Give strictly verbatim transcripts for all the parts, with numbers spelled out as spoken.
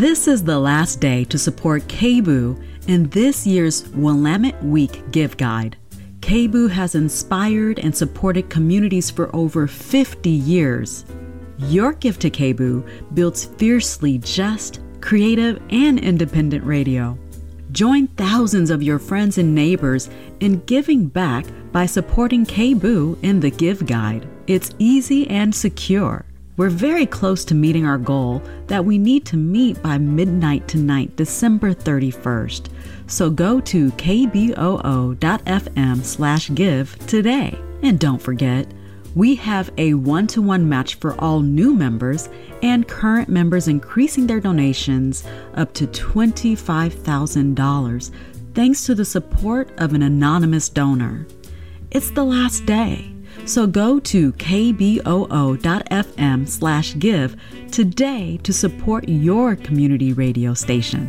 This is the last day to support K B U in this year's Willamette Week Give Guide. K B U has inspired and supported communities for over fifty years. Your gift to K B U builds fiercely just, creative, and independent radio. Join thousands of your friends and neighbors in giving back by supporting K B U in the Give Guide. It's easy and secure. We're very close to meeting our goal that we need to meet by midnight tonight, December thirty-first. So go to kboo.fm slash give today. And don't forget, we have a one-to-one match for all new members and current members increasing their donations up to twenty-five thousand dollars thanks to the support of an anonymous donor. It's the last day. So go to kboo.fm slash give today to support your community radio station.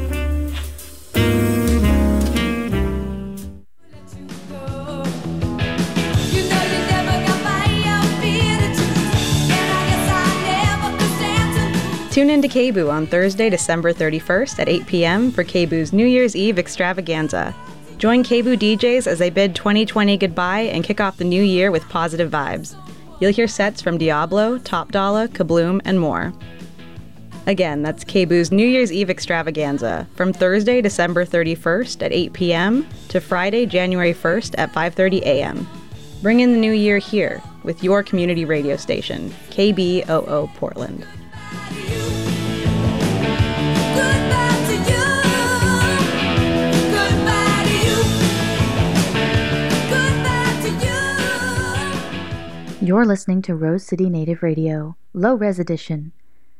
Tune in to K B U on Thursday, December thirty-first at eight p.m. for K B U's New Year's Eve extravaganza. Join K B U D Js as they bid twenty twenty goodbye and kick off the new year with positive vibes. You'll hear sets from Diablo, Top Dollar, Kabloom, and more. Again, that's K B U's New Year's Eve extravaganza from Thursday, December thirty-first at eight p.m. to Friday, January first at five thirty a.m. Bring in the new year here with your community radio station, K B O O Portland. You're listening to Rose City Native Radio, Low Res Edition.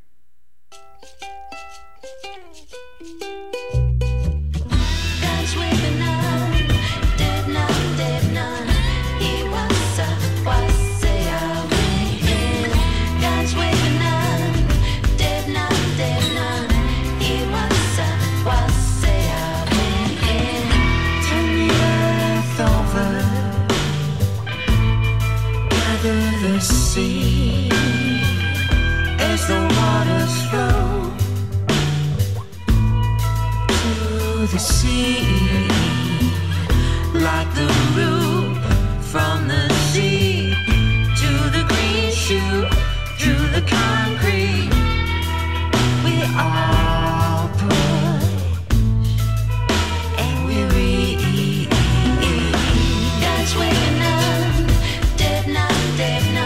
Sea, as the waters flow to the sea, like the root from the sea to the green shoot through the concrete. We all push and we read. God's waking up, dead not, dead not.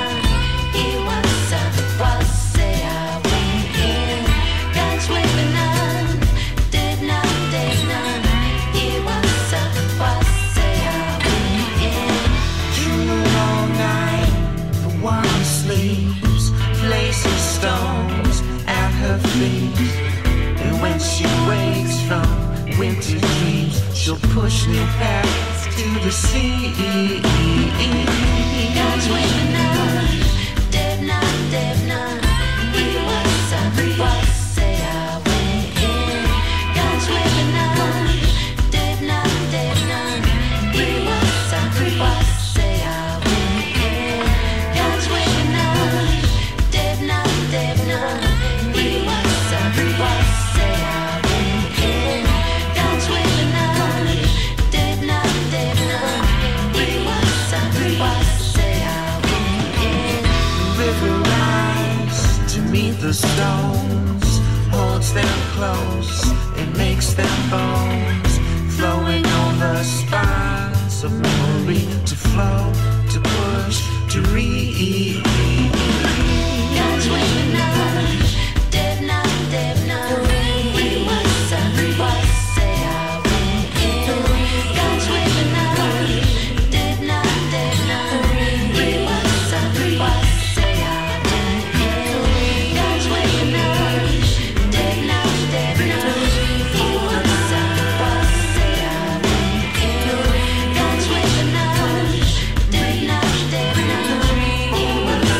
Stones at her feet, and when she wakes from winter dreams, she'll push new paths to the sea. God's waking up, dead not, dead not. He was up, was say I went in. God's waking up, dead not, dead not. He was up, was say I went in. God's waking up. The stones holds them close, it makes them bones, flowing over spines of memory to flow, to push, to read. God's waking up, dead not, dead not. We was up, was say I went in. God's waking up, dead not, dead not. We was up, was say I went in. God's waking up, dead not, dead not. We was up, was say I went in. God's waking up, dead not, dead not. We was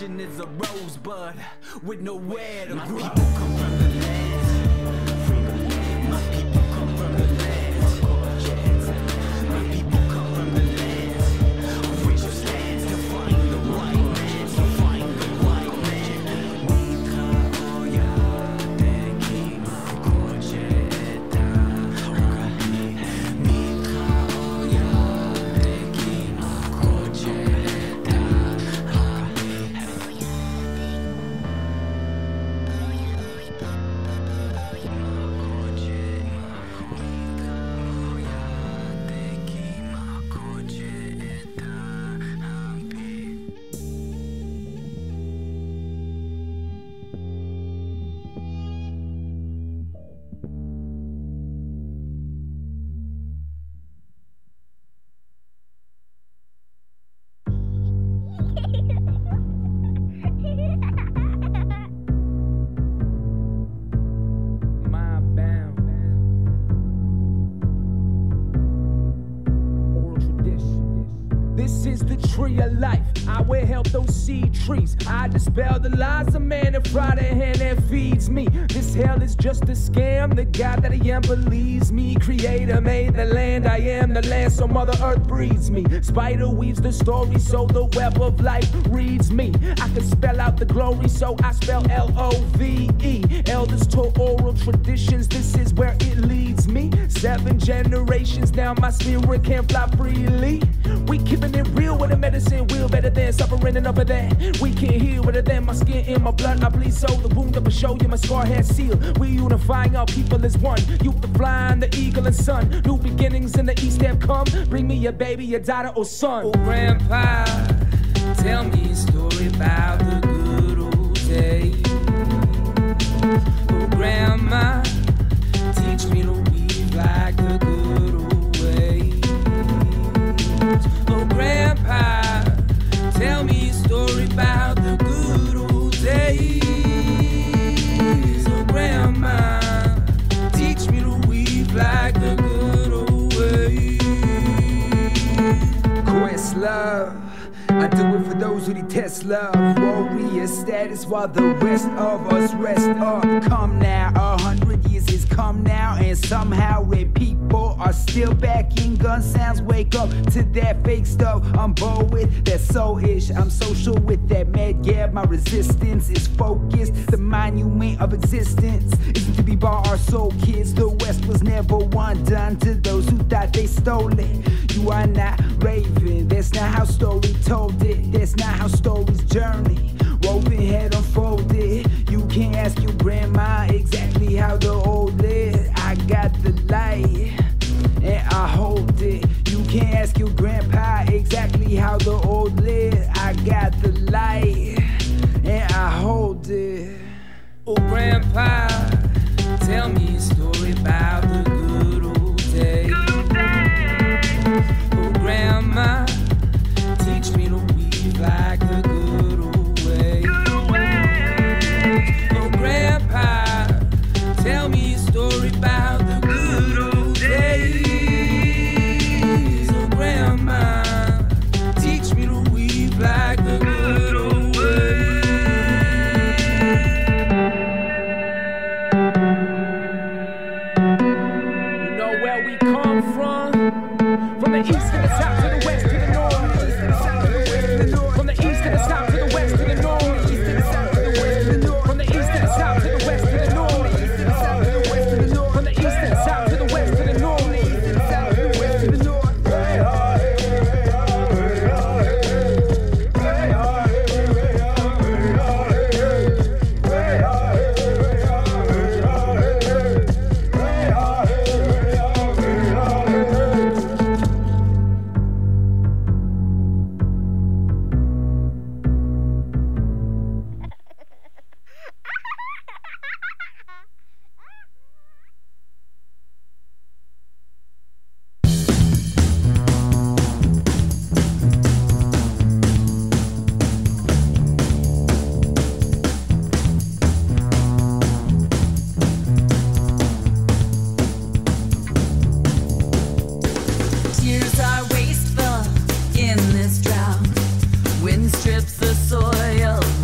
tradition is a rosebud with nowhere to grow. My people come from the land. Freedom. My people come from the land. My people come from the land. Of which stands to find the white man, to find the white man. Nika oya deki makocheta. Nika oya deki makocheta. Tree of life, I will help those seed trees. I dispel the lies of man and fry the hand that feeds me. This hell is just a scam. The God that I am believes me. Creator made the land, I am the land, so Mother Earth breeds me. Spider weaves the story, so the web of life reads me. I can spell out the glory, so I spell L O V E. Elders taught oral traditions, this is where it leads me. Seven generations now, my spirit can fly freely. We keeping it real with a medicine wheel, better than suffering enough of that. We can heal better than my skin in my blood. I bleed so the wound of a show you my scar has sealed. We unifying our people as one. Youth the flying, the eagle and sun. New beginnings in the east have come. Bring me a baby, a daughter or son. Oh grandpa, tell me a story about the good old days. Oh grandma, teach me to weave like the good old ways. Oh grandpa, tell me a story about the good old days. Oh grandma, teach me to weave like the good old ways. Questlove, I do it for those who detest love. Warrior status while the rest of us rest up. Come now, a hundred years has come now, and somehow red people are still backing gun sounds. Wake up to that fake stuff. I'm bold with that soul-ish. I'm social with that mad gab. My resistance is focused. The monument of existence isn't to be bought. Our soul kids. The West was never one done to those who thought they stole it. You are not raving. That's not how story told it. That's not how stories journey. Woven head unfolded. You can't ask your grandma exactly how the old lived. I got the light and I hold it. You can't ask your grandpa exactly how the old lived. I got the light and I hold it. Oh grandpa, tell me a story about the good old days. Oh grandma, teach me to weave like the good old ways. Oh grandpa, tell me a story about the good old days. Oh grandma, teach me to weave like the good old ways. You know where we come from? From the east to the south to the west to the north. From the east to the south to the west to the north. From the east to the south to the west to the north. From the east to the south to the west to the north. Wind strips the soil.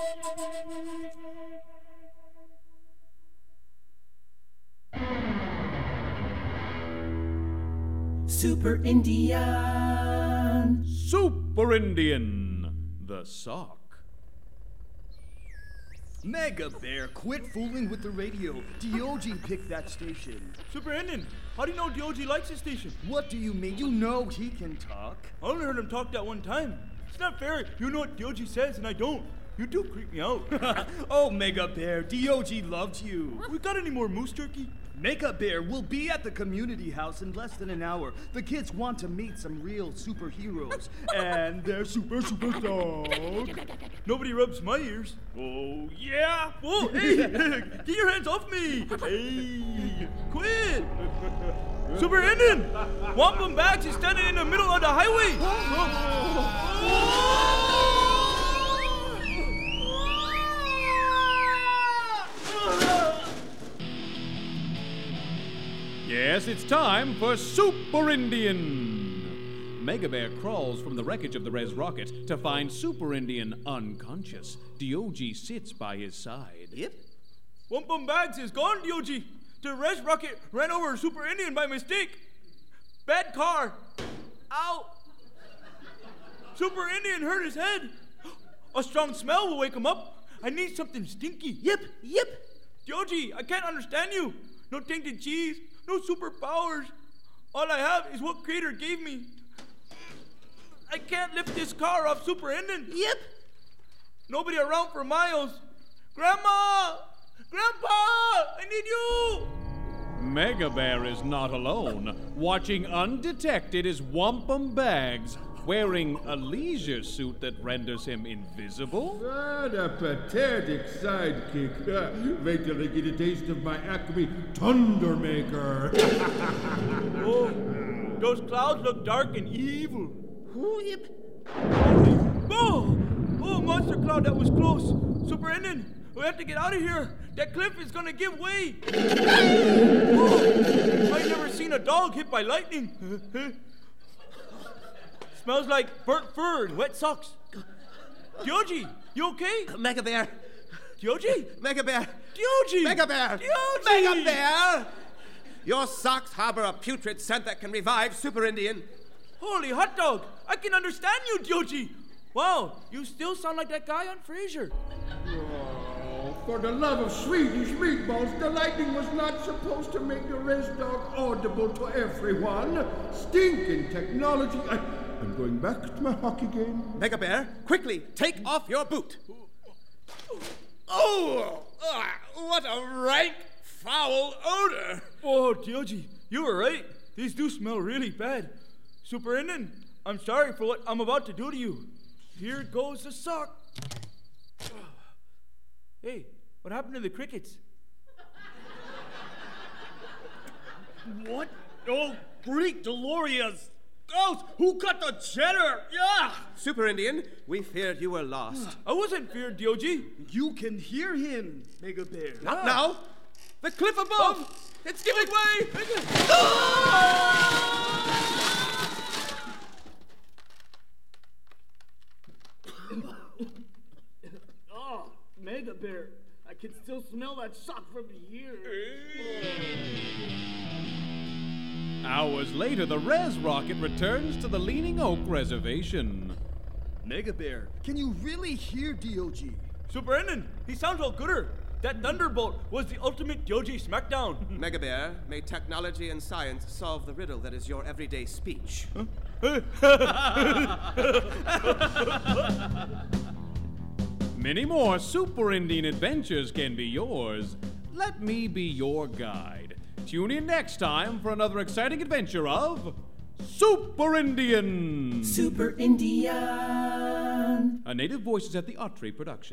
Super Indian. Super Indian, the sock. Mega Bear, quit fooling with the radio. D O G picked that station. Super Indian, how do you know D O G likes his station? What do you mean? You know he can talk. I only heard him talk that one time. It's not fair. You know what D O G says and I don't. You do creep me out. Oh, Mega Bear, D O G loved you. We got any more moose turkey? Mega Bear will be at the community house in less than an hour. The kids want to meet some real superheroes. And they're super, super dog. Nobody rubs my ears. Oh, yeah? Whoa, hey, get your hands off me. Hey, quit. Super Indian, Wampum Bags is standing in the middle of the highway. Yes, it's time for Super Indian. Mega Bear crawls from the wreckage of the Res Rocket to find Super Indian unconscious. D O G sits by his side. Yep. Wampum Bags is gone, D O G. The Res Rocket ran over Super Indian by mistake. Bad car. Ow. Super Indian hurt his head. A strong smell will wake him up. I need something stinky. Yep, yep. D O G, I can't understand you. No tainted cheese. No superpowers. All I have is what Creator gave me. I can't lift this car off Super Indian. Yep. Nobody around for miles. Grandma! Grandpa! I need you! Mega Bear is not alone. Watching undetected is Wampum Bags, wearing a leisure suit that renders him invisible. What a pathetic sidekick. Wait till I get a taste of my Acme Thundermaker. Oh, those clouds look dark and evil. Who yip? Oh! Oh, monster cloud, that was close. Super Indian, we have to get out of here. That cliff is gonna give way. Oh, I've never seen a dog hit by lightning. Smells like burnt fur and wet socks. D O G, you okay? Mega Bear. D O G? Mega Bear. D O G! Mega Bear. D O G! Mega Bear! Your socks harbor a putrid scent that can revive Super Indian. Holy hot dog! I can understand you, D O G! Wow, you still sound like that guy on Frasier. Oh, for the love of Swedish meatballs, the lightning was not supposed to make the Res Dog audible to everyone. Stinking technology. I, I'm going back to my hockey game. Mega Bear, quickly, take off your boot. Oh, uh, what a rank, foul odor. Oh, D O G, you were right. These do smell really bad. Super Indian, I'm sorry for what I'm about to do to you. Here goes the sock. Hey, what happened to the crickets? What? Oh, Greek Delorious. Ghost, who cut the cheddar? Yeah! Super Indian, we feared you were lost. I wasn't feared, D O G. You can hear him, Mega Bear. Not now. The cliff above. Oh. It's giving way. Oh, Mega Bear. I can still smell that sock from here. Hours later, the Res Rocket returns to the Leaning Oak Reservation. Mega Bear, can you really hear D O G? Super Indian, he sounds all gooder. That thunderbolt was the ultimate D O G smackdown. Mega Bear, may technology and science solve the riddle that is your everyday speech. Huh? Many more Super Indian adventures can be yours. Let me be your guide. Tune in next time for another exciting adventure of Super Indian. Super Indian. A Native Voices at the Autry production.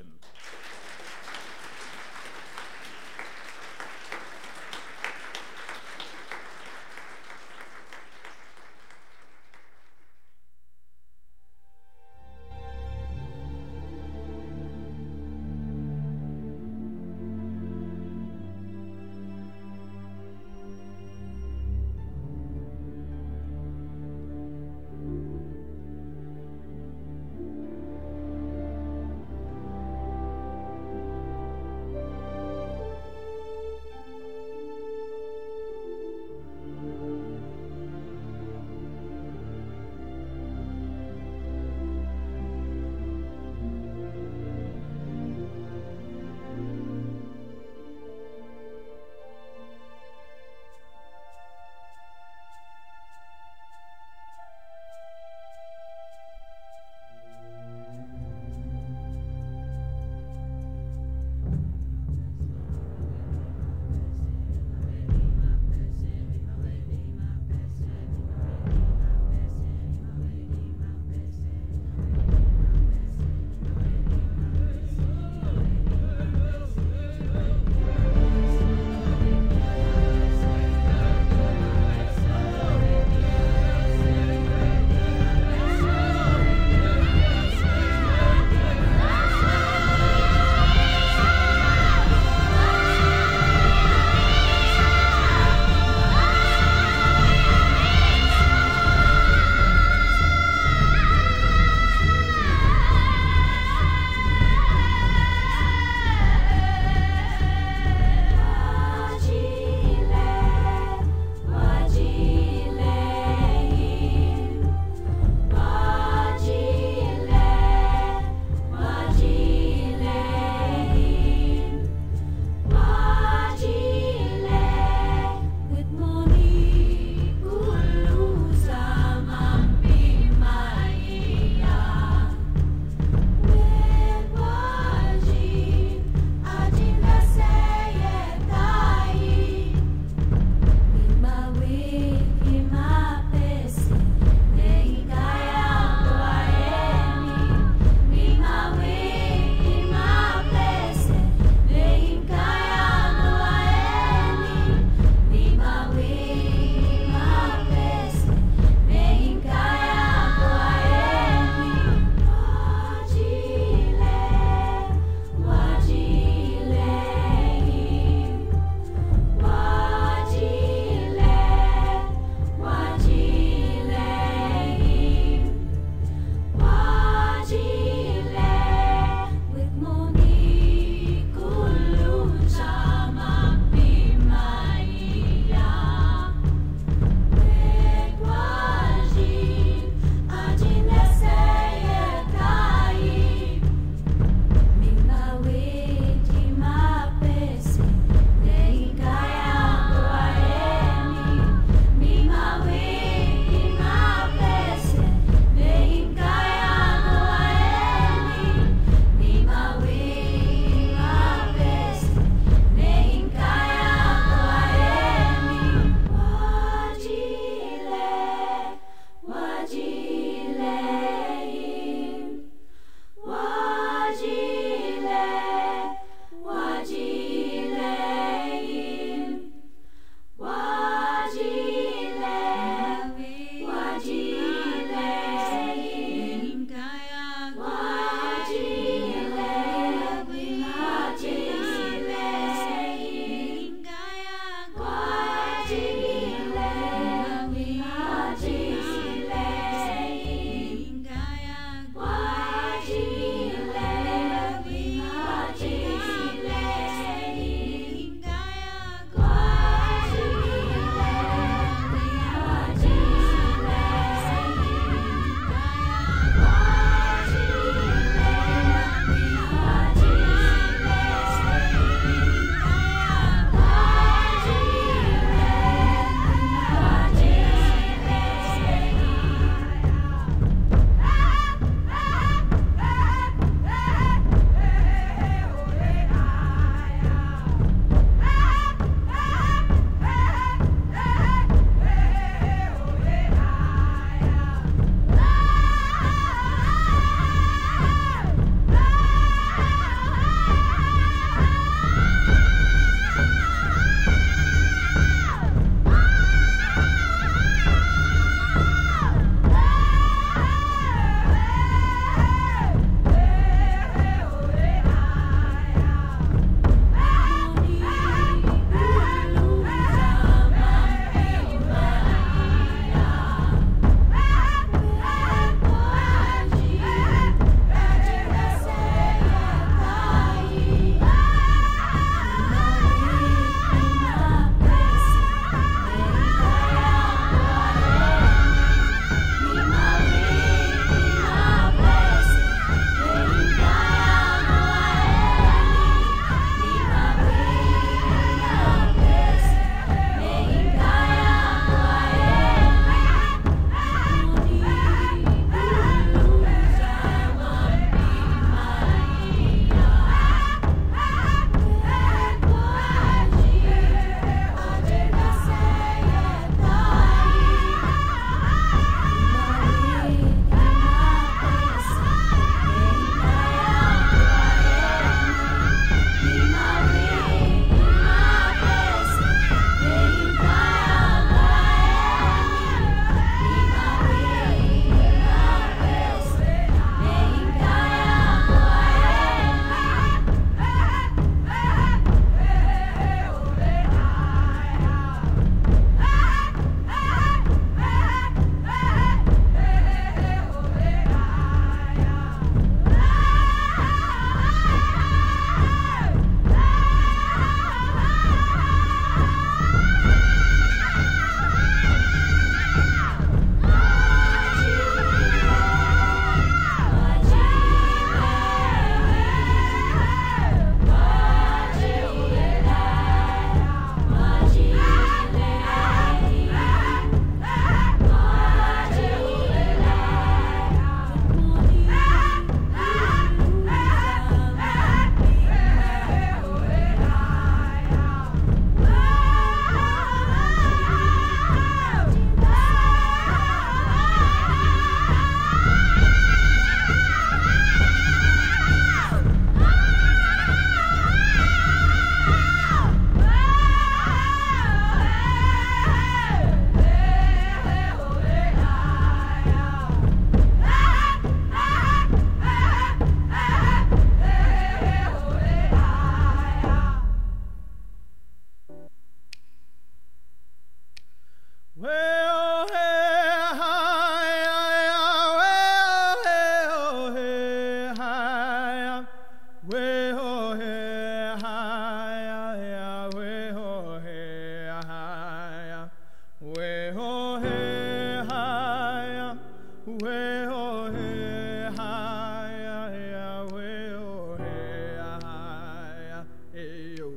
Well, hey, hi, well, hey, oh, hey, hi, well, hey, hi, well, hey, hi, well, hey, hi, well, hey, hi, well, hey, hi, hey, yo.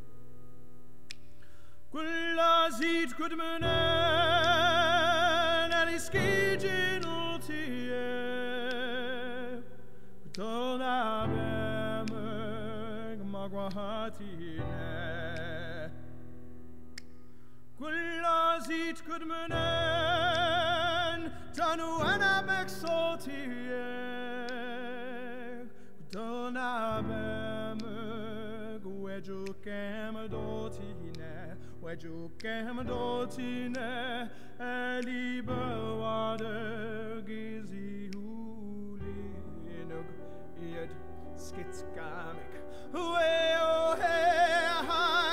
Quella sieht gut menen. Quella sieht gut menen, tanu anabek sotiek, dona bemeg, weju kem dotine, weju kem dotine, elibe wader gizi hulinug, ied skitskamek, way oh hey hi.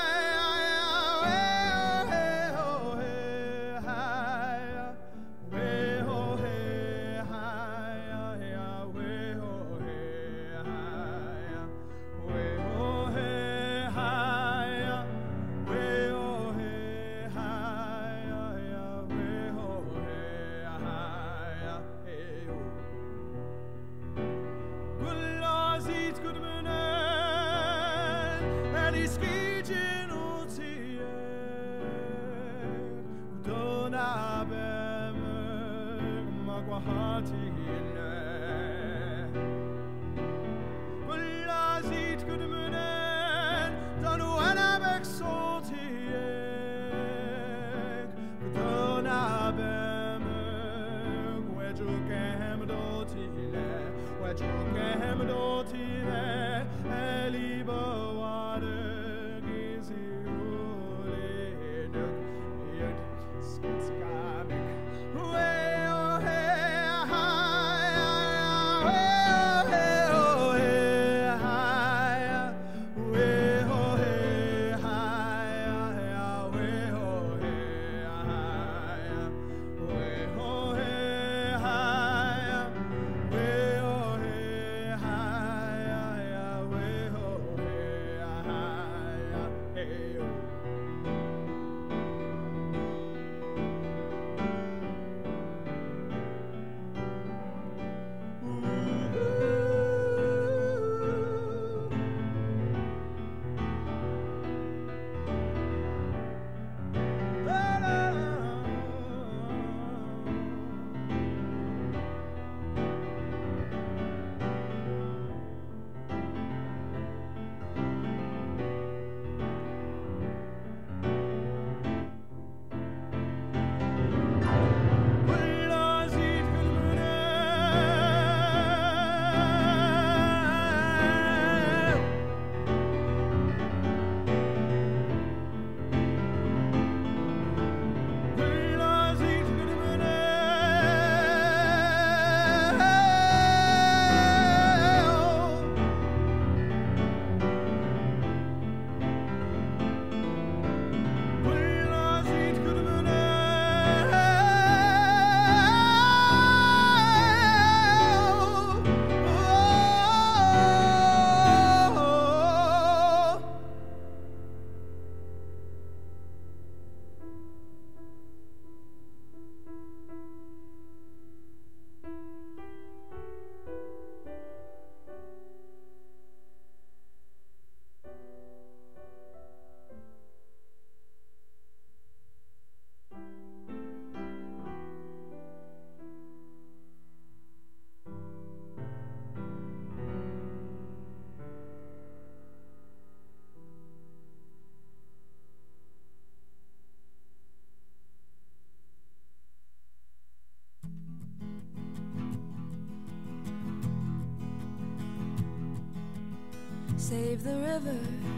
Save the river,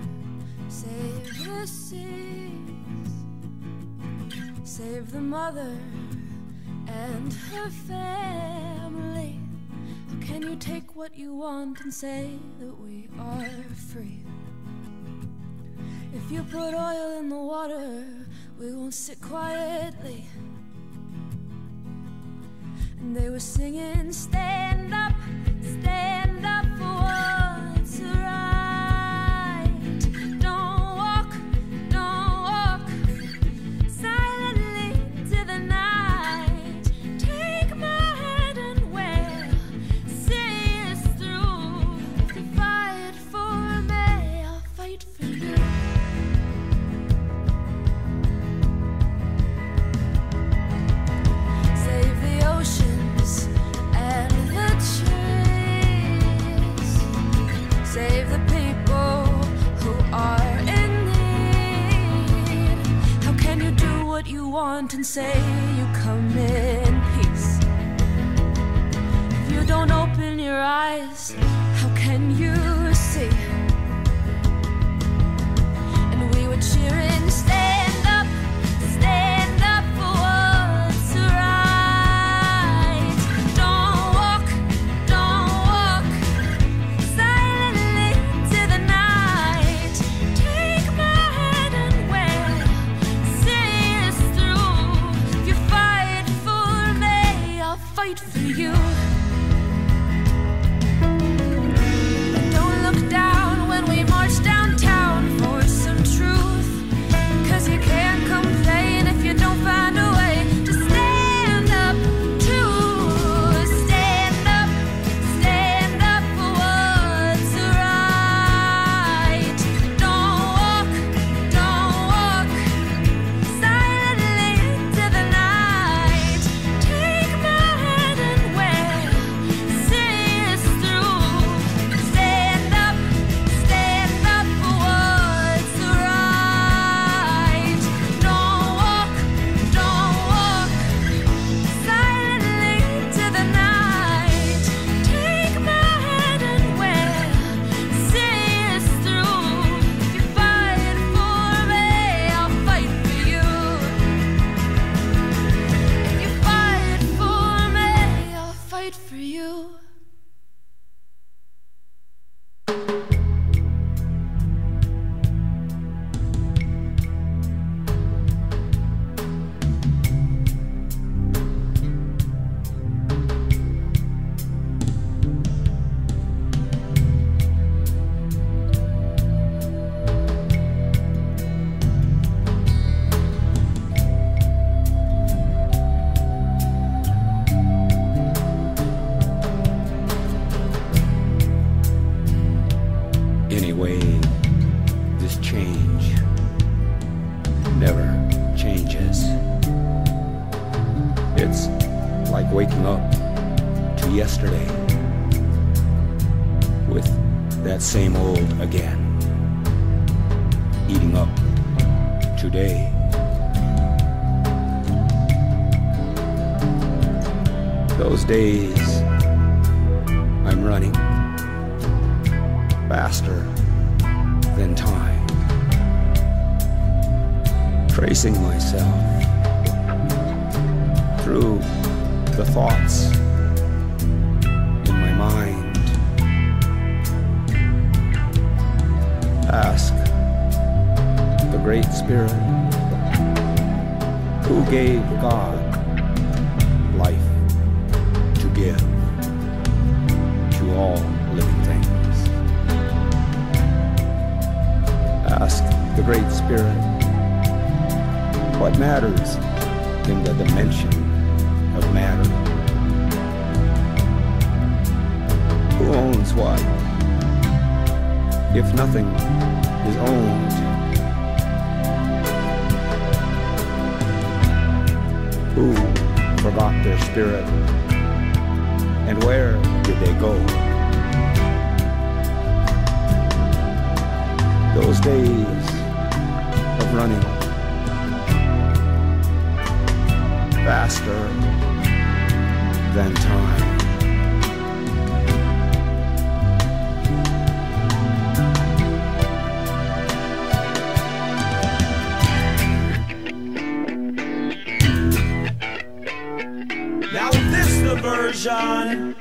save the seas, save the mother and her family. How can you take what you want and say that we are free? If you put oil in the water, we won't sit quietly. were singing, stand up, stand up for what's right. Don't walk, don't walk silently into the night. Take my hand and we'll see us through. If you fight for me, I'll fight for you. Save the oceans and the trees. Save the people who are in need. How can you do what you want and say you come in peace? If you don't open your eyes, how can you see? And we were cheering, stand up, stand up for what's right. Don't walk, don't walk silently into the night. Take my hand and we'll see us through. If you fight for me, I'll fight for you. And don't look down when we march downtown for some truth. 'Cause you can't complain if you don't find a way to stand up to. Stand up, stand up for what's right. Don't walk, don't walk silently into the night. Take my hand and we'll see us through. Stand up, stand up for what's right. Don't walk, don't walk silently into the night. Take my hand and we'll see us through. If you fight for me, I'll fight for you. If you fight for me, I'll fight for you. Anyway, this change never changes. It's like waking up to yesterday with that same old again, eating up today. Those days I'm running faster than time, tracing myself through the thoughts in my mind. Ask the Great Spirit who gave God life to give to all living things. Ask the Great Spirit what matters in the dimension of matter. Who owns what? If nothing is owned, who forgot their spirit, and where did they go? Those days of running faster than time. Now this the version.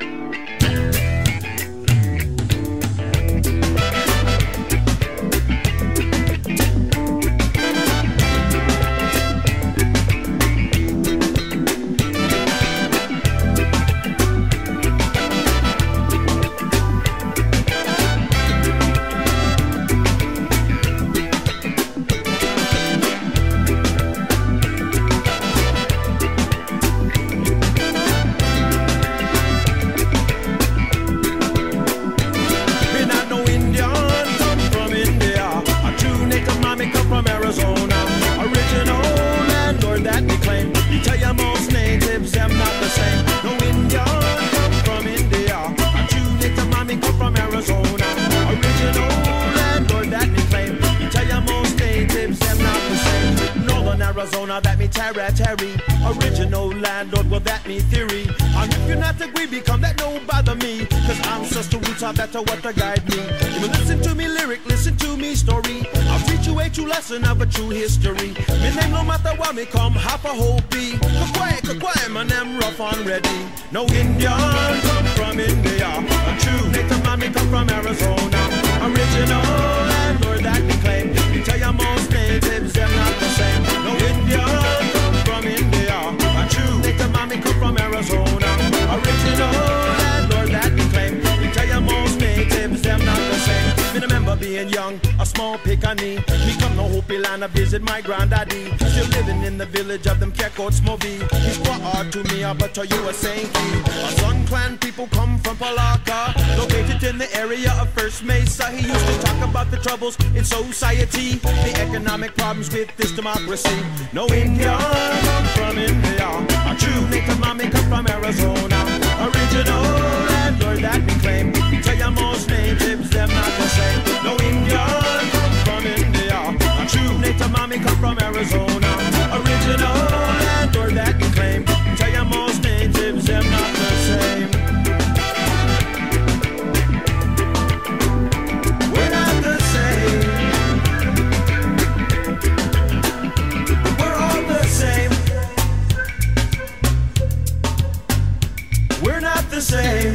Terry. Original landlord, well that me theory. And if you not agree, become that no bother me. Cause ancestral roots are better what to guide me. You will listen to me lyric, listen to me story. I'll teach you a true lesson of a true history. Me name no matter what me come, half a whole pea. Quiet, quiet, man, them rough and ready. No Indian come from India. A true native man, me come from Arizona. Original landlord that me claim. Me tell you most natives, they're not the same. No Indian come from India. A true native man, me come from Arizona. Original landlord that me claim. Me tell you most natives, they're not the same. Me remember being young, a small pick on me. Me come to Hopi land to visit my granddaddy. Still living in the village of them Kekots Movi. He's quite hard to me, but to you a Sankey. A Sun Clan people come from Palaka, located in the area of First Mesa. He used to talk about the troubles in society, the economic problems with this democracy. No Indian come from India. A true native mommy come from Arizona. Original landlord that we claim. Tell you most natives, them not the same. No Indian come from India. A true native mommy come from Arizona. Original landlord that we claim. Tell you most natives, them not the same. We're not the same. We're all the same. We're not the same.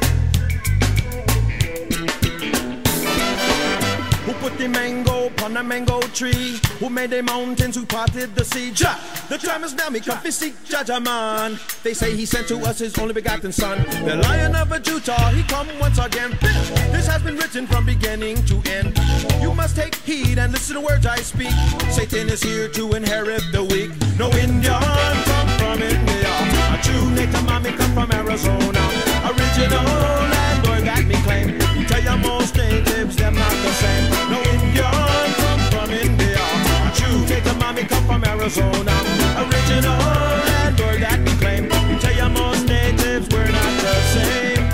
Who put the mango upon the mango tree? Who made the mountains? Who parted the sea? Jah, the time is now. Me come to seek Jaja man. They say he sent to us his only begotten son, the Lion of Judah. He come once again. This has been written from beginning to end. You must take heed and listen to words I speak. Satan is here to inherit the weak. No Indian come from India. A true native mommy come from Arizona. Original landlord that me claim. Tell you most natives, them not the same. No Indian come from India. A true native mommy come from Arizona. Original landlord that we claim. Tell you most natives, we're not the same.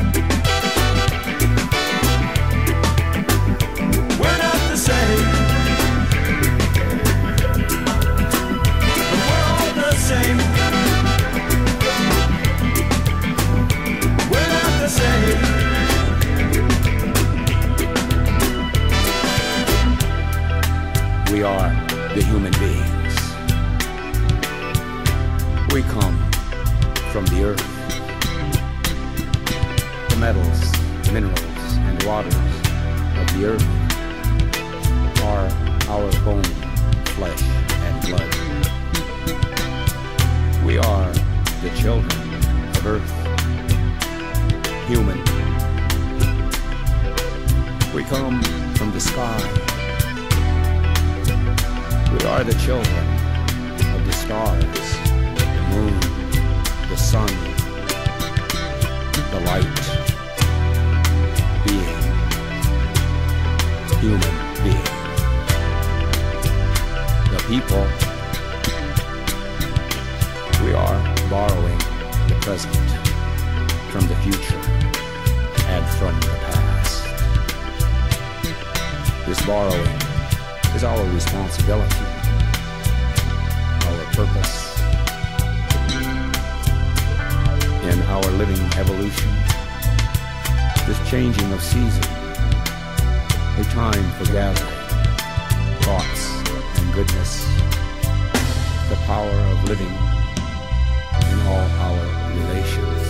We're not the same. But we're all the same. We're not the same. We are the human beings. We come from the earth. The metals, minerals, and waters of the earth are our bone, flesh, and blood. We are the children of earth, human. We come from the sky. We are the children of the stars, the moon, the sun, the light, being, human being. The people, we are borrowing the present from the future and from the past. This borrowing is our responsibility, our purpose in our living evolution, this changing of season, a time for gathering thoughts and goodness, the power of living in all our relations.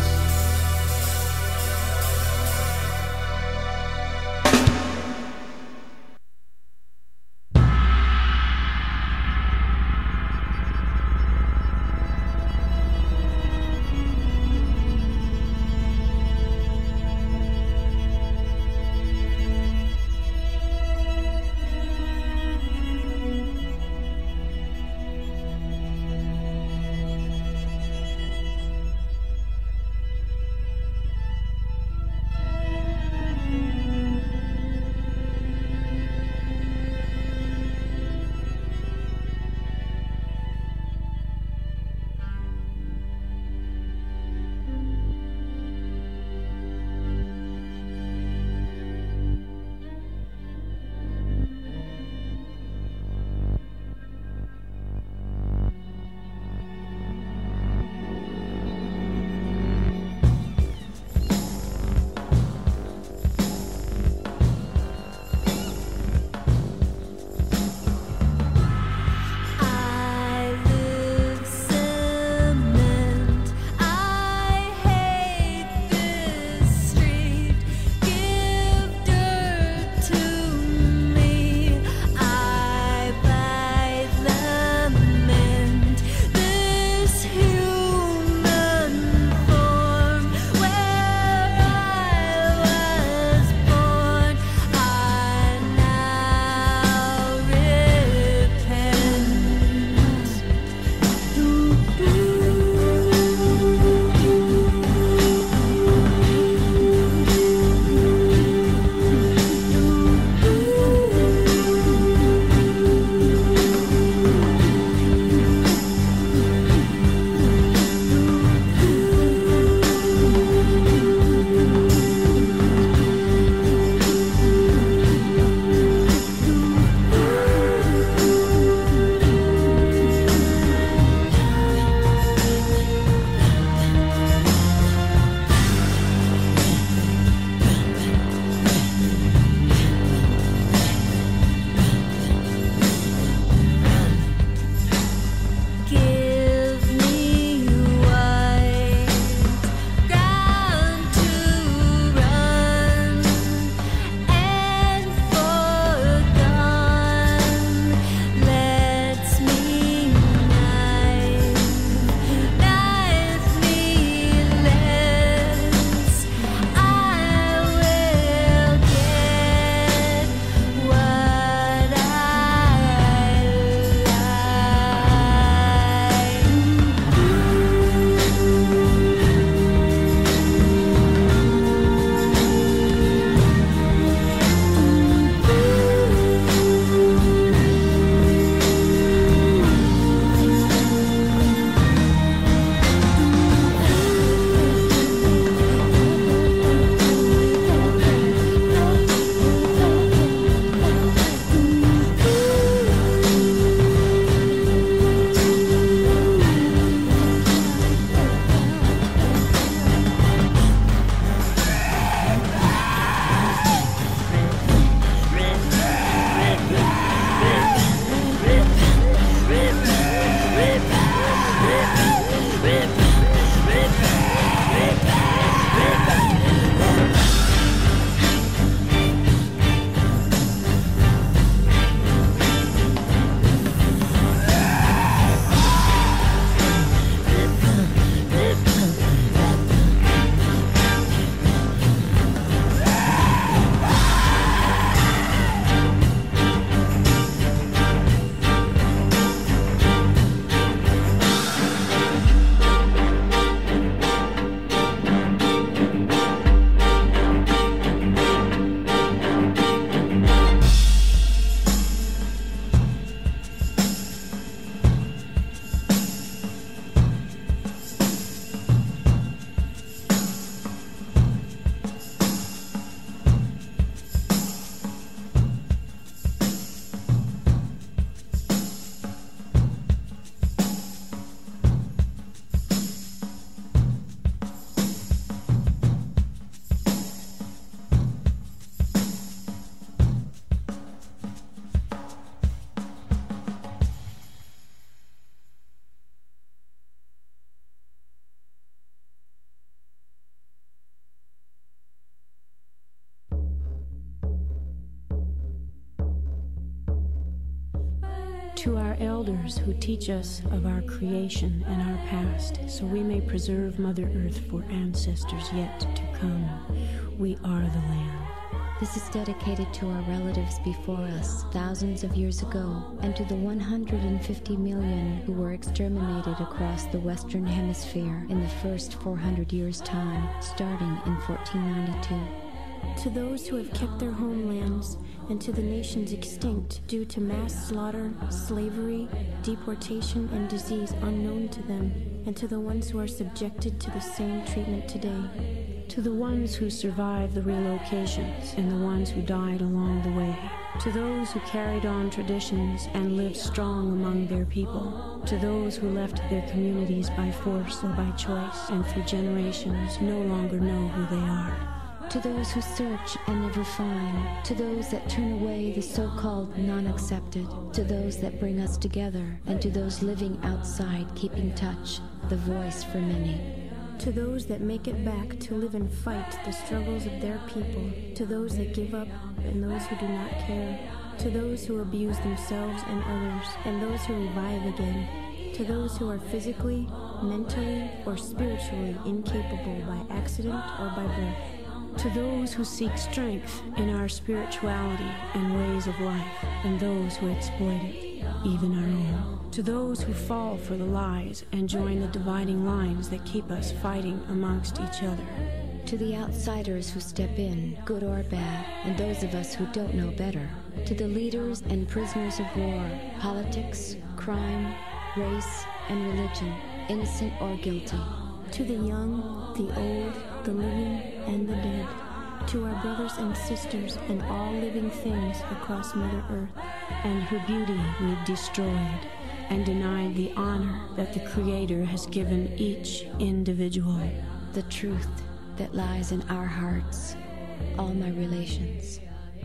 To our elders who teach us of our creation and our past, so we may preserve Mother Earth for ancestors yet to come, we are the land. This is dedicated to our relatives before us thousands of years ago, and to the one hundred fifty million who were exterminated across the Western Hemisphere in the first four hundred years' time, starting in fourteen ninety-two. To those who have kept their homelands, and to the nations extinct due to mass slaughter, slavery, deportation, and disease unknown to them, and to the ones who are subjected to the same treatment today. To the ones who survived the relocations and the ones who died along the way. To those who carried on traditions and lived strong among their people. To those who left their communities by force or by choice and through generations no longer know who they are. To those who search and never find. To those that turn away the so-called non-accepted. To those that bring us together. And to those living outside keeping touch, the voice for many. To those that make it back to live and fight the struggles of their people. To those that give up and those who do not care. To those who abuse themselves and others, and those who revive again. To those who are physically, mentally, or spiritually incapable by accident or by birth. To those who seek strength in our spirituality and ways of life, and those who exploit it, even our own. To those who fall for the lies and join the dividing lines that keep us fighting amongst each other. To the outsiders who step in, good or bad, and those of us who don't know better. To the leaders and prisoners of war, politics, crime, race, and religion, innocent or guilty. To the young, the old, the living, and the dead. To our brothers and sisters and all living things across Mother Earth, and her beauty we've destroyed and denied the honor that the Creator has given each individual. The truth that lies in our hearts, all my relations.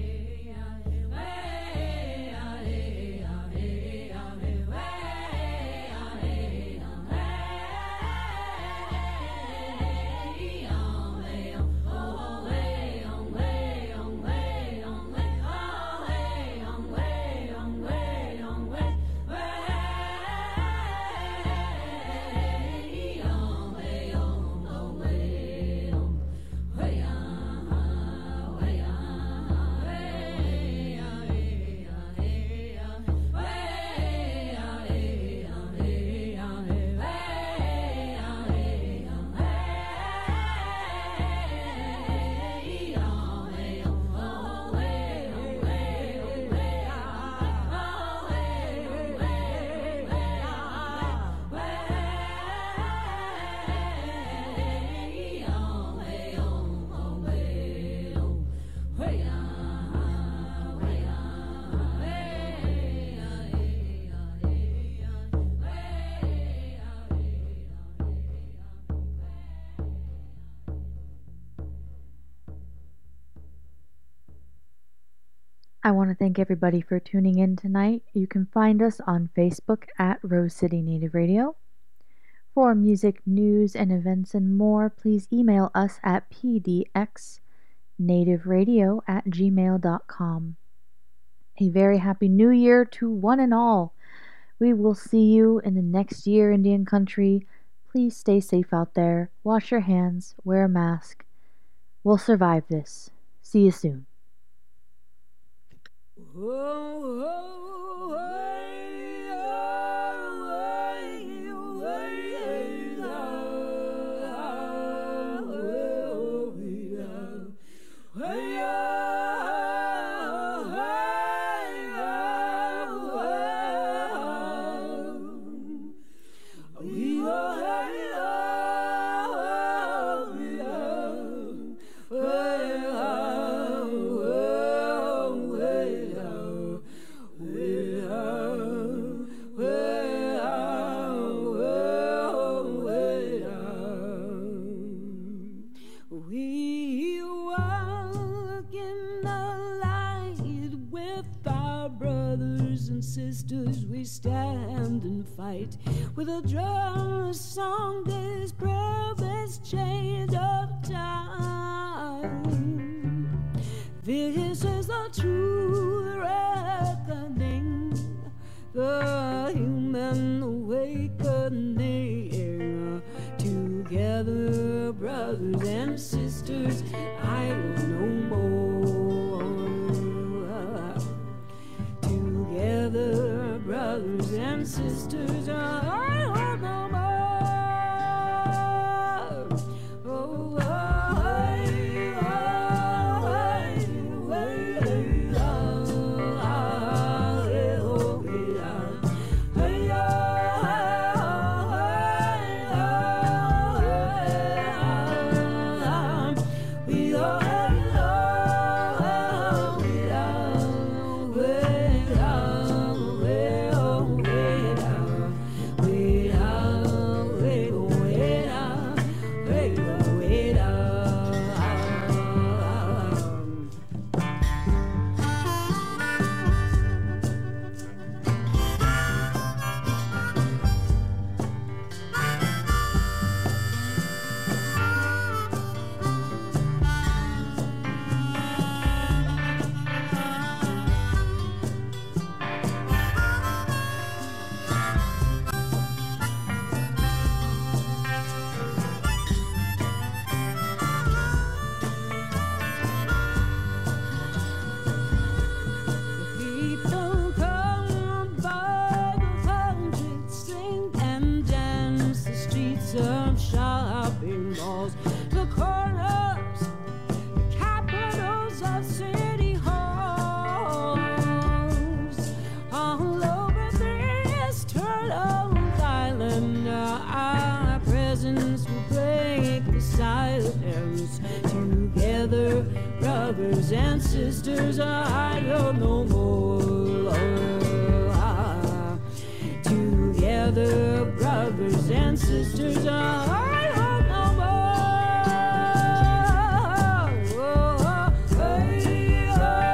I want to thank everybody for tuning in tonight. You can find us on Facebook at Rose City Native Radio. For music, news, and events and more, please email us at p d x native radio at gmail dot com. A very happy new year to one and all. We will see you in the next year, Indian country. Please stay safe out there. Wash your hands. Wear a mask. We'll survive this. See you soon. Sisters, we stand and fight with a drum, a song, this prayer, this change of time. This is the true reckoning. The Together, brothers and sisters, I will no more. Together, brothers and sisters, I will no more. Oh, I, I, brothers and sisters, I don't know more. Ah, together, brothers and sisters, I don't know more. Oh, hey,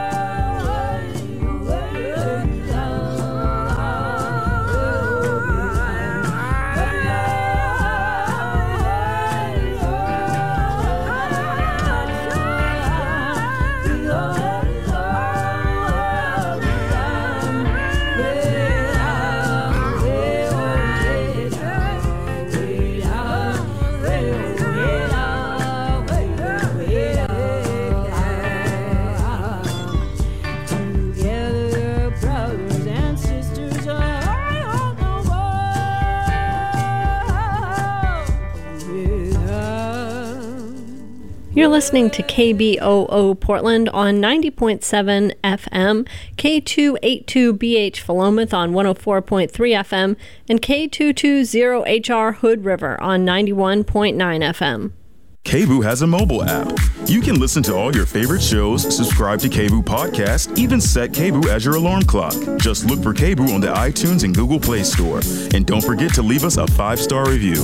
You're listening to K B O O Portland on ninety point seven F M, K two eighty-two B H Philomath on one oh four point three F M, and K two twenty H R Hood River on ninety-one point nine F M. K B O O has a mobile app. You can listen to all your favorite shows, subscribe to K B O O Podcast, even set K B O O as your alarm clock. Just look for K B O O on the iTunes and Google Play Store. And don't forget to leave us a five-star review.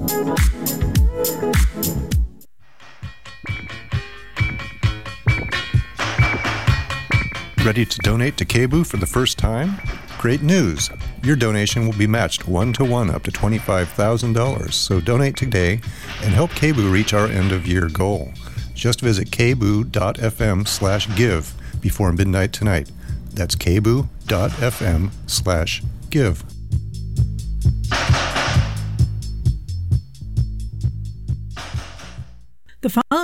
Ready to donate to K B O O for the first time? Great news! Your donation will be matched one-to-one up to twenty-five thousand dollars, so donate today and help K B O O reach our end-of-year goal. Just visit kboo.fm slash give before midnight tonight. That's kboo.fm slash give. The following